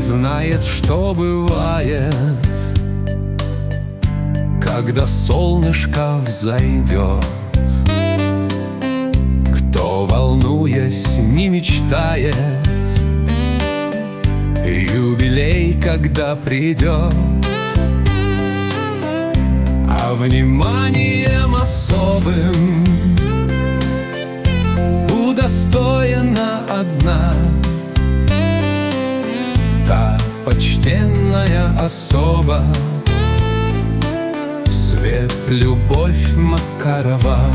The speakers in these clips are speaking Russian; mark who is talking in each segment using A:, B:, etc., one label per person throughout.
A: знает, что бывает, когда солнышко взойдет. Кто, волнуясь, не мечтает, юбилей, когда придет, а вниманием особым удостоена одна та почтенная особа, Свет Любовь Макарова.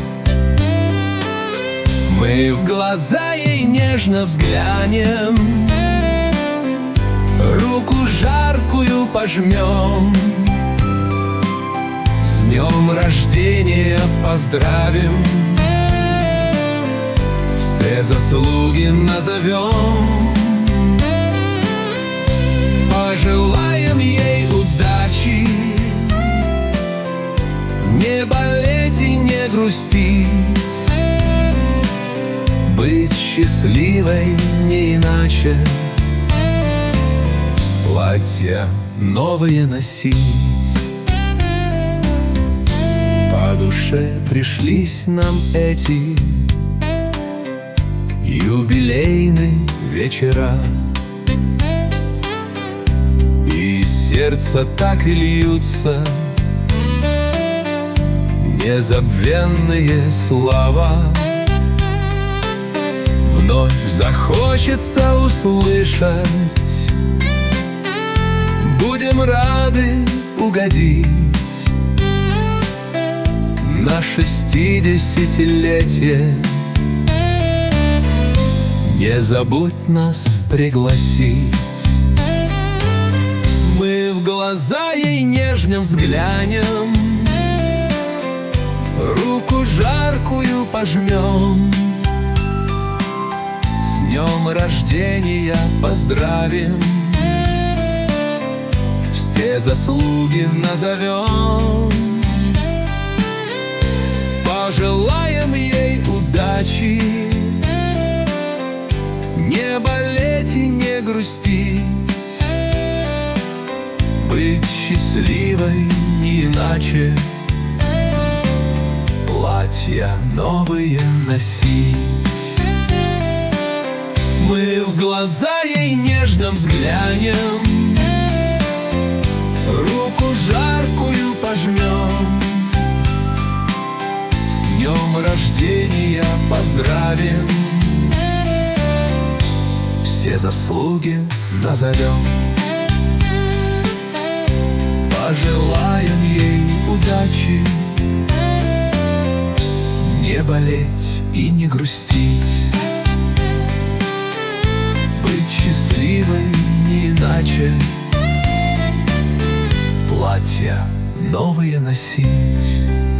A: Мы в глаза ей нежно взглянем, руку жаркую пожмем, с днем рождения поздравим, все заслуги назовем. Пожелаем ей удачи, не болеть и не грустить, быть счастливой не иначе, платья новые носить. По душе пришлись нам эти юбилейные вечера, и из сердца так и льются незабвенные слова. Вновь захочется услышать, будем рады угодить на 60-летие. Не забудь нас пригласить. Мы в глаза ей нежно взглянем, руку жаркую пожмем, с днем рождения поздравим, все заслуги назовем. Пожелаем ей удачи, не болеть и не грустить, быть счастливой не иначе, платья новые носить. Мы в глаза ей нежно взглянем, руку жаркую пожмем, с днем рождения поздравим, все заслуги назовем. Пожелаем ей удачи, не болеть и не грустить, быть счастливой не иначе, платья новые носить.